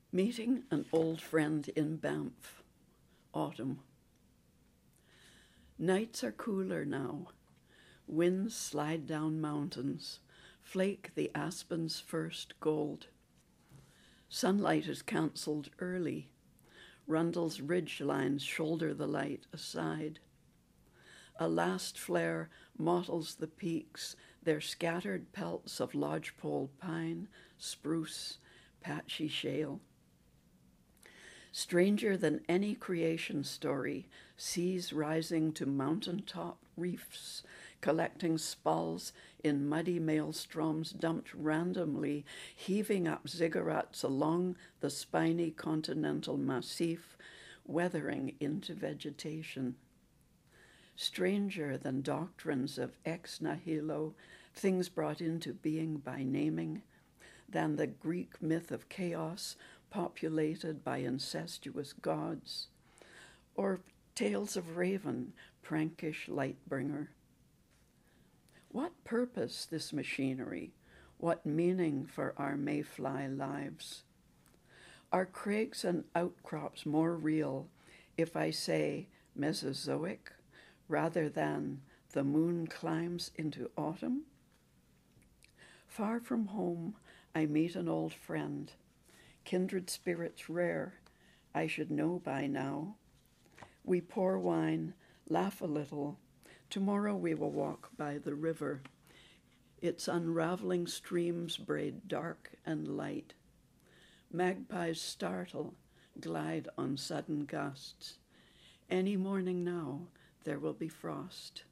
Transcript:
Meeting an old friend in Banff, autumn. Nights are cooler now. Winds slide down mountains, flake the aspen's first gold. Sunlight is cancelled early. Rundle's ridge lines shoulder the light aside. A last flare mottles the peaks, their scattered pelts of lodgepole pine, spruce, patchy shale. Stranger than any creation story, seas rising to mountaintop reefs, collecting spalls in muddy maelstroms dumped randomly, heaving up ziggurats along the spiny continental massif, weathering into vegetation. Stranger than doctrines of ex nihilo, things brought into being by naming, than the Greek myth of chaos populated by incestuous gods, or tales of Raven, prankish lightbringer. What purpose this machinery? What meaning for our mayfly lives? Are crags and outcrops more real if I say Mesozoic rather than the moon climbs into autumn? Far from home, I meet an old friend. Kindred spirits rare, I should know by now. We pour wine, laugh a little. Tomorrow we will walk by the river. Its unraveling streams braid dark and light. Magpies startle, glide on sudden gusts. Any morning now, there will be frost.